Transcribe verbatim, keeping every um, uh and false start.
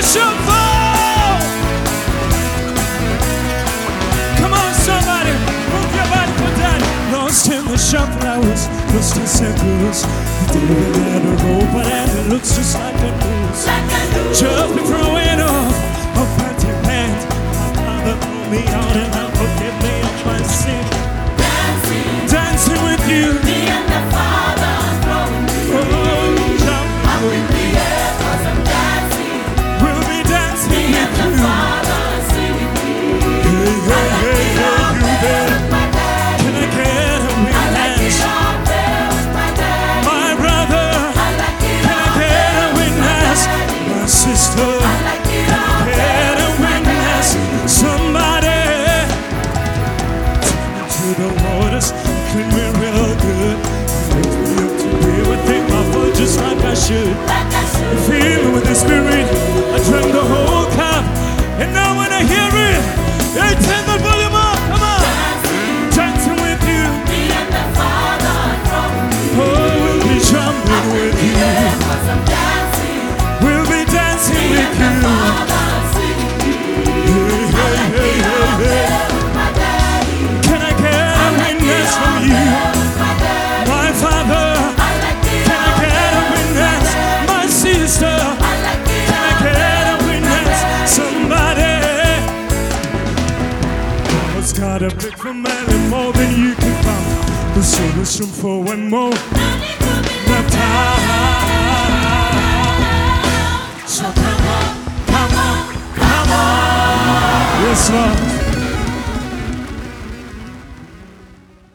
shofar. Come on, somebody, move your body for that. Lost in the sunflowers, lost in circles. David had a rope, and it looks just like a noose. Just be throwing off a panty pant. My father pulled me out and now forgive me of my sin. Dancing, dancing with you. Me and the Father throwing me. Oh, up in the air 'cause I'm dancing. We'll be dancing Me with and the you. Father singing me. Hey, hey, hey, hey, you there? My daddy. Can I get a I like witness? it up there with my daddy. My brother, I like it can I up get there a with my witness? daddy. My sister, I like it can I up get there a with my witness? daddy. Somebody, take me to the waters, clean me real good. Lift me up to be within my foot just like I should. Like I should. Fill me with the Spirit, I drank the whole cup, and now when I hear it, I turn the volume up, come on. Dancing with you, Me and the Father throwing me. oh, we'll be jumping with you. Yeah, 'cause I'm dancing. We'll be dancing Me with and the you. Father singing me. Hey, hey, hey, hey, hey. My daddy. Can I get a witness from you? My daddy. My Father, I like it can I get a witness? My sister, I like it can I get a witness? Somebody. God's got a big for man and more than you can count. There's so much room for one more. The time. So come on, come on, come on. Yes, Lord.